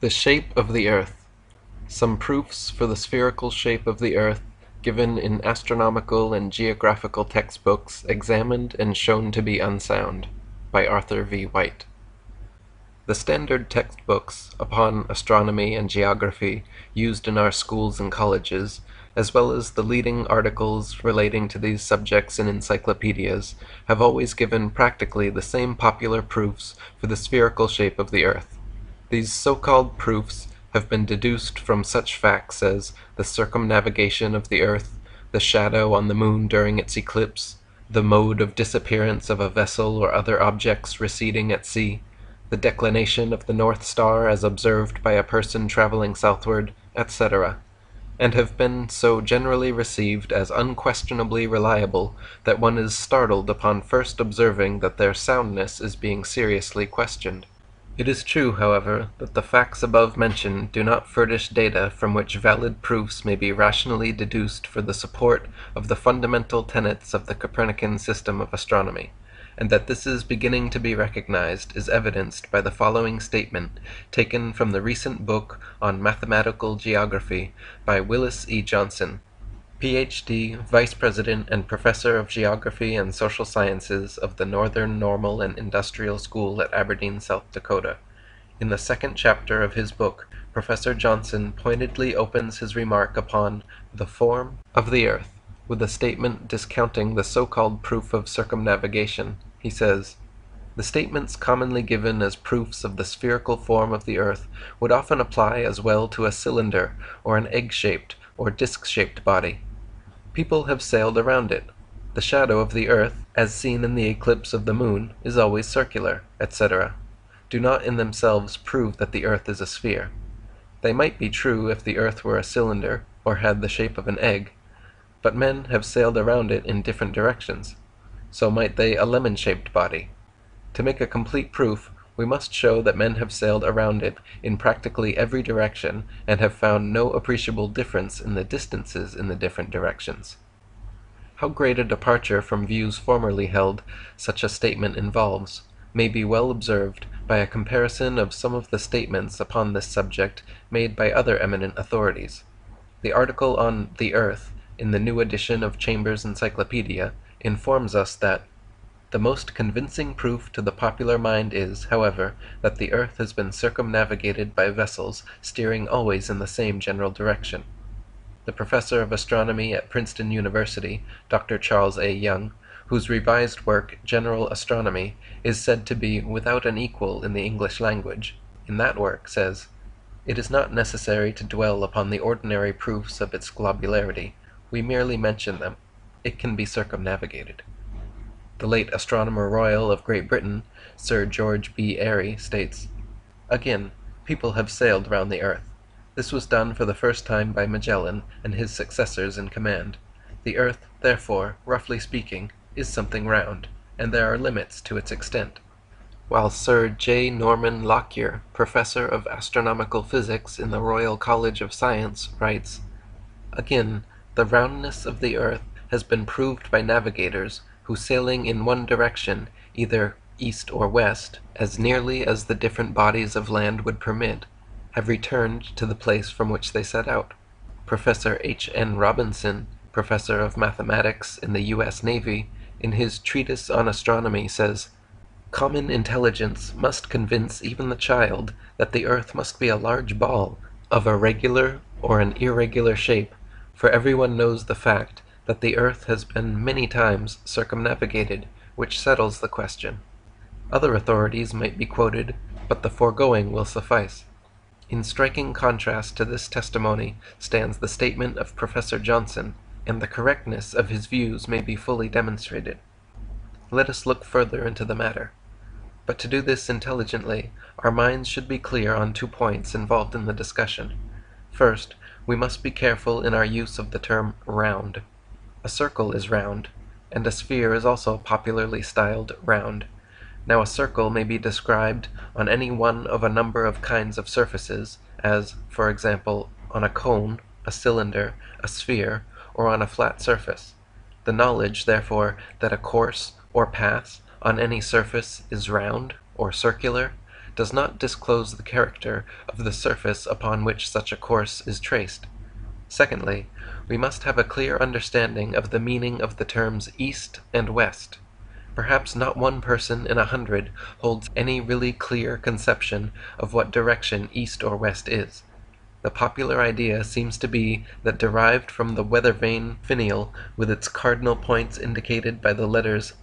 The shape of the earth. Some proofs for the spherical shape of the earth given in astronomical and geographical textbooks examined and shown to be unsound, by Arthur V. White. The standard textbooks upon astronomy and geography used in our schools and colleges, as well as the leading articles relating to these subjects in encyclopedias, have always given practically the same popular proofs for the spherical shape of the earth. These so-called proofs have been deduced from such facts as the circumnavigation of the earth, the shadow on the moon during its eclipse, the mode of disappearance of a vessel or other objects receding at sea, the declination of the North Star as observed by a person traveling southward, etc., and have been so generally received as unquestionably reliable that one is startled upon first observing that their soundness is being seriously questioned. It is true, however, that the facts above mentioned do not furnish data from which valid proofs may be rationally deduced for the support of the fundamental tenets of the Copernican system of astronomy, and that this is beginning to be recognized is evidenced by the following statement taken from the recent book on mathematical geography by Willis E. Johnson, Ph.D., Vice President and Professor of Geography and Social Sciences of the Northern Normal and Industrial School at Aberdeen, South Dakota. In the second chapter of his book, Professor Johnson pointedly opens his remark upon the form of the earth with a statement discounting the so-called proof of circumnavigation. He says, "The statements commonly given as proofs of the spherical form of the earth would often apply as well to a cylinder or an egg-shaped or disc-shaped body. People have sailed around it. The shadow of the earth, as seen in the eclipse of the moon, is always circular, etc. do not in themselves prove that the earth is a sphere. They might be true if the earth were a cylinder or had the shape of an egg, but men have sailed around it in different directions. So might they a lemon-shaped body. To make a complete proof, we must show that men have sailed around it in practically every direction and have found no appreciable difference in the distances in the different directions." How great a departure from views formerly held such a statement involves may be well observed by a comparison of some of the statements upon this subject made by other eminent authorities. The article on "The Earth" in the new edition of Chambers' Encyclopedia informs us that "the most convincing proof to the popular mind is, however, that the earth has been circumnavigated by vessels steering always in the same general direction." The professor of astronomy at Princeton University, Dr. Charles A. Young, whose revised work, General Astronomy, is said to be without an equal in the English language, in that work says, "It is not necessary to dwell upon the ordinary proofs of its globularity. We merely mention them. It can be circumnavigated." The late Astronomer Royal of Great Britain, Sir George B. Airy, states, "Again, people have sailed round the earth. This was done for the first time by Magellan and his successors in command. The earth, therefore, roughly speaking, is something round, and there are limits to its extent." While Sir J. Norman Lockyer, Professor of Astronomical Physics in the Royal College of Science, writes, "Again, the roundness of the earth has been proved by navigators who, sailing in one direction, either east or west, as nearly as the different bodies of land would permit, have returned to the place from which they set out." Professor H. N. Robinson, Professor of Mathematics in the U.S. Navy, in his Treatise on Astronomy says, "Common intelligence must convince even the child that the earth must be a large ball, of a regular or an irregular shape, for everyone knows the fact that the earth has been many times circumnavigated, which settles the question." Other authorities might be quoted, but the foregoing will suffice. In striking contrast to this testimony stands the statement of Professor Johnson, and the correctness of his views may be fully demonstrated. Let us look further into the matter. But to do this intelligently, our minds should be clear on 2 points involved in the discussion. First, we must be careful in our use of the term round. A circle is round, and a sphere is also popularly styled round. Now a circle may be described on any one of a number of kinds of surfaces, as, for example, on a cone, a cylinder, a sphere, or on a flat surface. The knowledge, therefore, that a course or path on any surface is round or circular does not disclose the character of the surface upon which such a course is traced. Secondly, we must have a clear understanding of the meaning of the terms east and west. Perhaps not one person in 100 holds any really clear conception of what direction east or west is. The popular idea seems to be that derived from the weather vane finial with its cardinal points indicated by the letters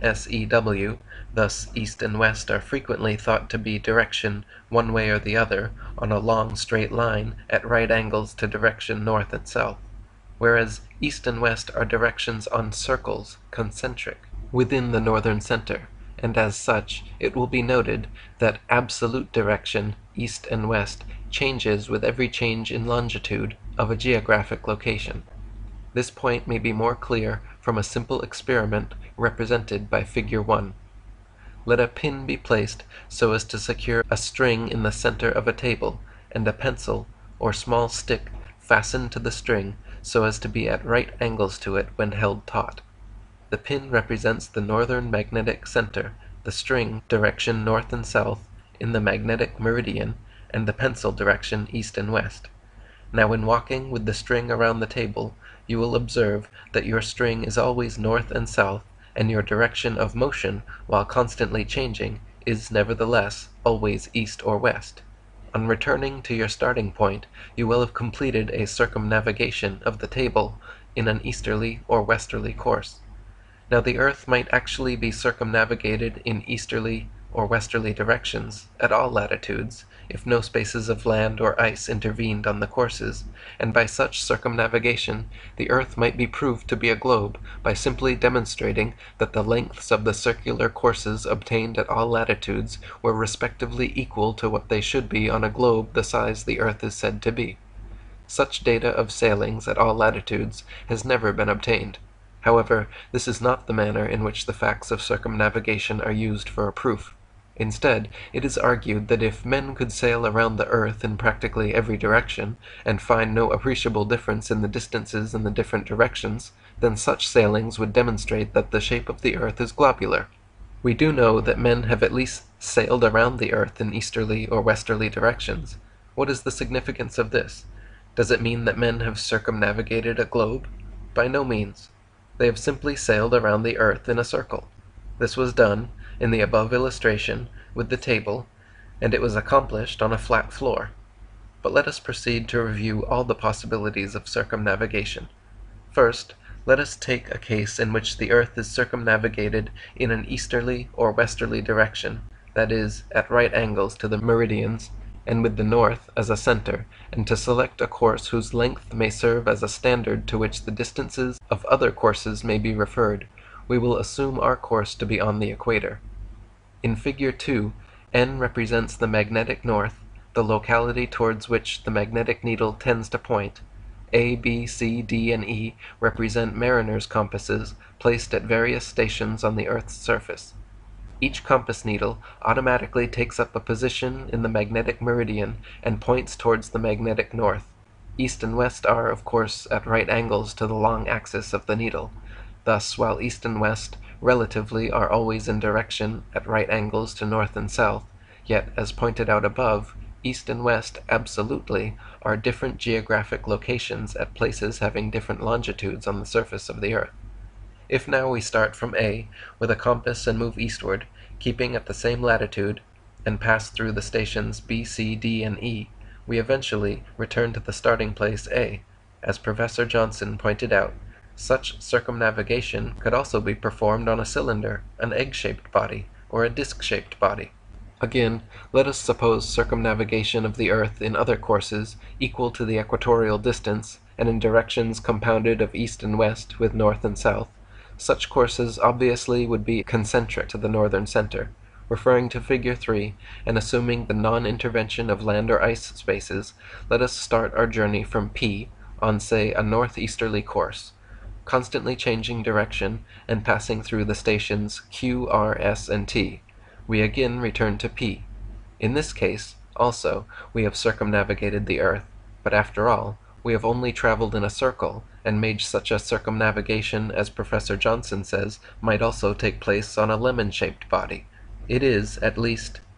NSEW, thus east and west are frequently thought to be direction one way or the other on a long straight line at right angles to direction north and south, whereas east and west are directions on circles, concentric, within the northern center, and as such it will be noted that absolute direction, east and west, changes with every change in longitude of a geographic location. This point may be more clear from a simple experiment represented by Figure 1. Let a pin be placed so as to secure a string in the center of a table, and a pencil or small stick fastened to the string so as to be at right angles to it when held taut. The pin represents the northern magnetic center, the string direction north and south in the magnetic meridian, and the pencil direction east and west. Now in walking with the string around the table, you will observe that your string is always north and south, and your direction of motion, while constantly changing, is nevertheless always east or west. On returning to your starting point, you will have completed a circumnavigation of the table in an easterly or westerly course. Now the earth might actually be circumnavigated in easterly or westerly directions at all latitudes, if no spaces of land or ice intervened on the courses, and by such circumnavigation the earth might be proved to be a globe by simply demonstrating that the lengths of the circular courses obtained at all latitudes were respectively equal to what they should be on a globe the size the earth is said to be. Such data of sailings at all latitudes has never been obtained. However, this is not the manner in which the facts of circumnavigation are used for a proof. Instead, it is argued that if men could sail around the earth in practically every direction, and find no appreciable difference in the distances in the different directions, then such sailings would demonstrate that the shape of the earth is globular. We do know that men have at least sailed around the earth in easterly or westerly directions. What is the significance of this? Does it mean that men have circumnavigated a globe? By no means. They have simply sailed around the earth in a circle. This was done, in the above illustration, with the table, and it was accomplished on a flat floor. But let us proceed to review all the possibilities of circumnavigation. First, let us take a case in which the earth is circumnavigated in an easterly or westerly direction, that is, at right angles to the meridians, and with the north as a center, and to select a course whose length may serve as a standard to which the distances of other courses may be referred. We will assume our course to be on the equator. In Figure 2, N represents the magnetic north, the locality towards which the magnetic needle tends to point. A, B, C, D, and E represent mariners' compasses placed at various stations on the earth's surface. Each compass needle automatically takes up a position in the magnetic meridian and points towards the magnetic north. East and west are, of course, at right angles to the long axis of the needle. Thus, while east and west relatively are always in direction at right angles to north and south, yet, as pointed out above, east and west absolutely are different geographic locations at places having different longitudes on the surface of the earth. If now we start from A with a compass and move eastward, keeping at the same latitude, and pass through the stations B, C, D, and E, we eventually return to the starting place A. As Professor Johnson pointed out, such circumnavigation could also be performed on a cylinder, an egg-shaped body, or a disc-shaped body. Again, let us suppose circumnavigation of the earth in other courses equal to the equatorial distance, and in directions compounded of east and west with north and south. Such courses obviously would be concentric to the northern center. Referring to Figure 3, and assuming the non-intervention of land or ice spaces, let us start our journey from P on, say, a northeasterly course, constantly changing direction and passing through the stations Q, R, S, and T. We again return to P. In this case, also, we have circumnavigated the earth, but after all, we have only traveled in a circle, and made such a circumnavigation as Professor Johnson says might also take place on a lemon-shaped body. It is, at least,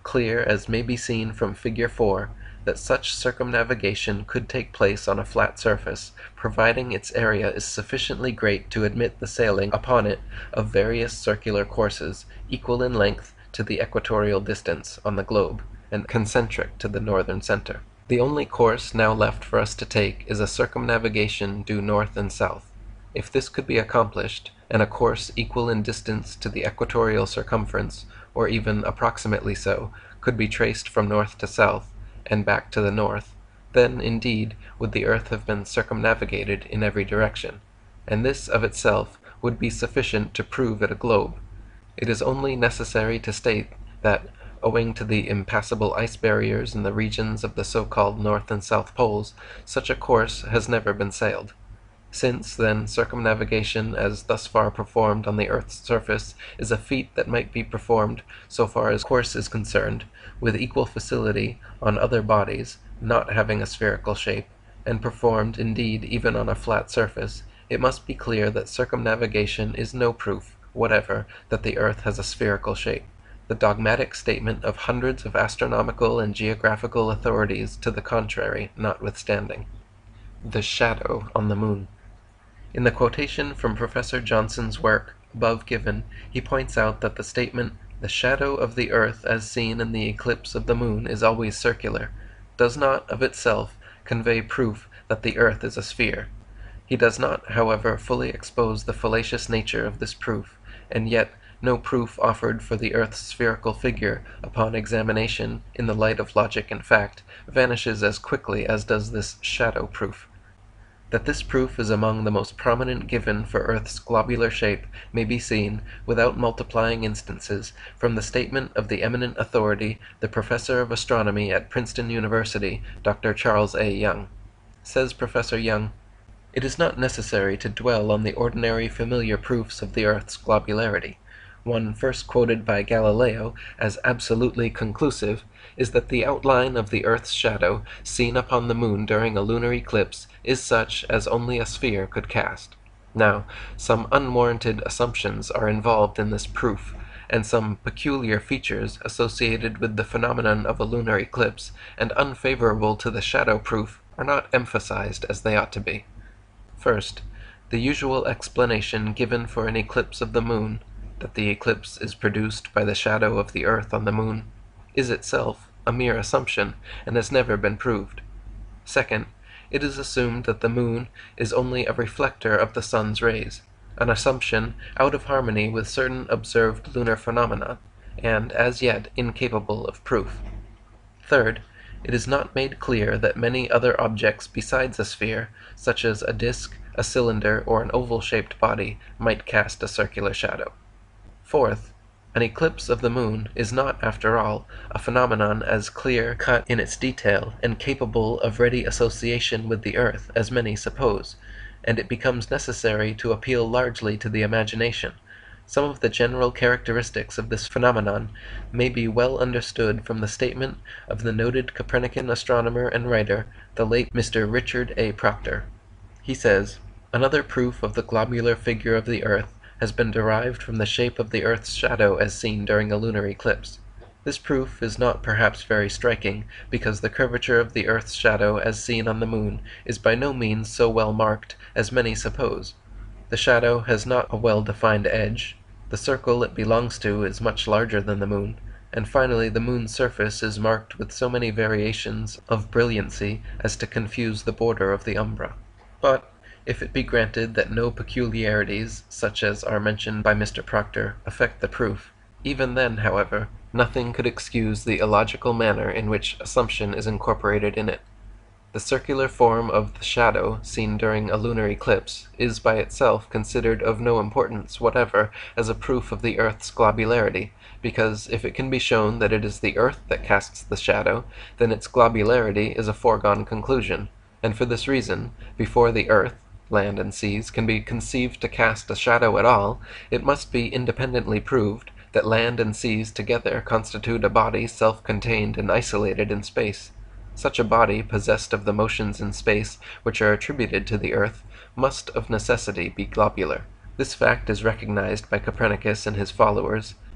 clear as may be seen from Figure 4, that such circumnavigation could take place on a flat surface, providing its area is sufficiently great to admit the sailing upon it of various circular courses, equal in length to the equatorial distance on the globe, and concentric to the northern center. The only course now left for us to take is a circumnavigation due north and south. If this could be accomplished, and a course equal in distance to the equatorial circumference, or even approximately so, could be traced from north to south, and back to the north, then, indeed, would the earth have been circumnavigated in every direction, and this of itself would be sufficient to prove it a globe. It is only necessary to state that, owing to the impassable ice barriers in the regions of the so-called North and South Poles, such a course has never been sailed. Since, then, circumnavigation as thus far performed on the earth's surface is a feat that might be performed, so far as course is concerned, with equal facility on other bodies, not having a spherical shape, and performed, indeed, even on a flat surface, it must be clear that circumnavigation is no proof whatever that the earth has a spherical shape, the dogmatic statement of hundreds of astronomical and geographical authorities to the contrary notwithstanding. The shadow on the moon. In the quotation from Professor Johnson's work above given, he points out that the statement, "the shadow of the earth as seen in the eclipse of the moon is always circular," does not, of itself, convey proof that the earth is a sphere. He does not, however, fully expose the fallacious nature of this proof, and yet no proof offered for the earth's spherical figure, upon examination in the light of logic and fact, vanishes as quickly as does this shadow proof. That this proof is among the most prominent given for earth's globular shape may be seen, without multiplying instances, from the statement of the eminent authority, the professor of astronomy at Princeton University, Dr. Charles A. Young. Says Professor Young, "It is not necessary to dwell on the ordinary familiar proofs of the earth's globularity. One first quoted by Galileo as absolutely conclusive is that the outline of the earth's shadow seen upon the moon during a lunar eclipse is such as only a sphere could cast. Now, some unwarranted assumptions are involved in this proof, and some peculiar features associated with the phenomenon of a lunar eclipse and unfavorable to the shadow proof are not emphasized as they ought to be. First, the usual explanation given for an eclipse of the moon, that the eclipse is produced by the shadow of the earth on the moon, is itself a mere assumption and has never been proved. Second, it is assumed that the moon is only a reflector of the sun's rays, an assumption out of harmony with certain observed lunar phenomena, and as yet incapable of proof. Third, it is not made clear that many other objects besides a sphere, such as a disk, a cylinder, or an oval-shaped body, might cast a circular shadow. Fourth, an eclipse of the moon is not, after all, a phenomenon as clear-cut in its detail and capable of ready association with the earth as many suppose, and it becomes necessary to appeal largely to the imagination. Some of the general characteristics of this phenomenon may be well understood from the statement of the noted Copernican astronomer and writer, the late Mr. Richard A. Proctor. He says, "Another proof of the globular figure of the earth has been derived from the shape of the earth's shadow as seen during a lunar eclipse. This proof is not perhaps very striking, because the curvature of the earth's shadow as seen on the moon is by no means so well marked as many suppose. The shadow has not a well-defined edge, the circle it belongs to is much larger than the moon, and finally the moon's surface is marked with so many variations of brilliancy as to confuse the border of the umbra. But, if it be granted that no peculiarities, such as are mentioned by Mr. Proctor, affect the proof, even then, however, nothing could excuse the illogical manner in which assumption is incorporated in it. The circular form of the shadow seen during a lunar eclipse is by itself considered of no importance whatever as a proof of the earth's globularity, because if it can be shown that it is the earth that casts the shadow, then its globularity is a foregone conclusion, and for this reason, before the earth, land and seas, can be conceived to cast a shadow at all, it must be independently proved that land and seas together constitute a body self-contained and isolated in space. Such a body, possessed of the motions in space which are attributed to the earth, must of necessity be globular. This fact is recognized by Copernicus and his followers,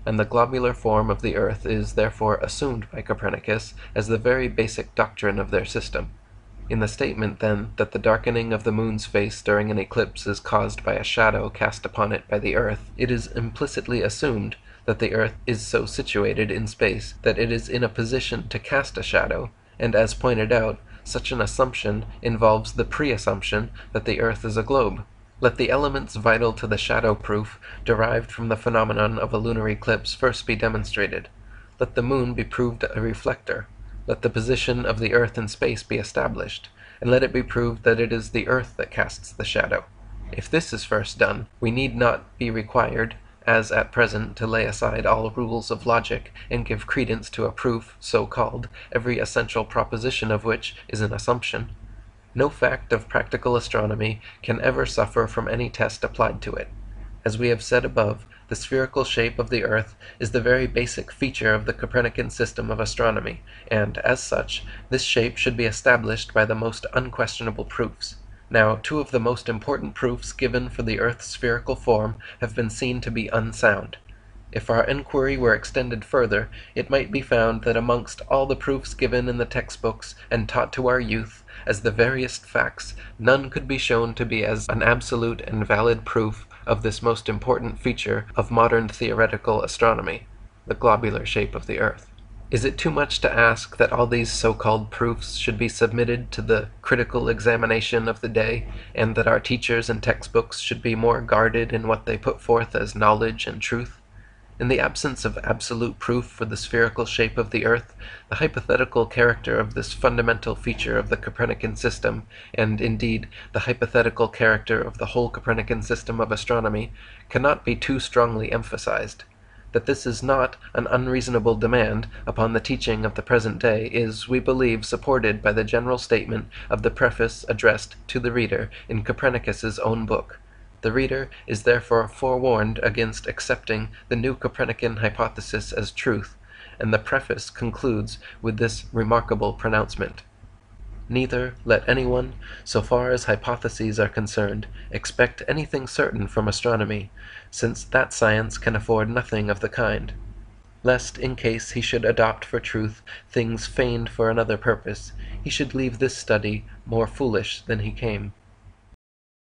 and the globular form of the earth is therefore assumed by Copernicus as the very basic doctrine of their system. In the statement, then, that the darkening of the moon's face during an eclipse is caused by a shadow cast upon it by the earth, it is implicitly assumed that the earth is so situated in space that it is in a position to cast a shadow, and as pointed out, such an assumption involves the pre-assumption that the earth is a globe. Let the elements vital to the shadow proof derived from the phenomenon of a lunar eclipse first be demonstrated. Let the moon be proved a reflector. Let the position of the earth in space be established, and let it be proved that it is the earth that casts the shadow. If this is first done, we need not be required, as at present, to lay aside all rules of logic and give credence to a proof, so called, every essential proposition of which is an assumption. No fact of practical astronomy can ever suffer from any test applied to it. As we have said above, the spherical shape of the earth is the very basic feature of the Copernican system of astronomy, and, as such, this shape should be established by the most unquestionable proofs. Now, two of the most important proofs given for the earth's spherical form have been seen to be unsound. If our enquiry were extended further, it might be found that amongst all the proofs given in the textbooks and taught to our youth as the veriest facts, none could be shown to be as an absolute and valid proof of this most important feature of modern theoretical astronomy, the globular shape of the earth. Is it too much to ask that all these so-called proofs should be submitted to the critical examination of the day, and that our teachers and textbooks should be more guarded in what they put forth as knowledge and truth? In the absence of absolute proof for the spherical shape of the earth, the hypothetical character of this fundamental feature of the Copernican system, and indeed the hypothetical character of the whole Copernican system of astronomy, cannot be too strongly emphasized. That this is not an unreasonable demand upon the teaching of the present day is, we believe, supported by the general statement of the preface addressed to the reader in Copernicus's own book. The reader is therefore forewarned against accepting the new Copernican hypothesis as truth, and the preface concludes with this remarkable pronouncement: "Neither let anyone, so far as hypotheses are concerned, expect anything certain from astronomy, since that science can afford nothing of the kind, lest in case he should adopt for truth things feigned for another purpose, he should leave this study more foolish than he came."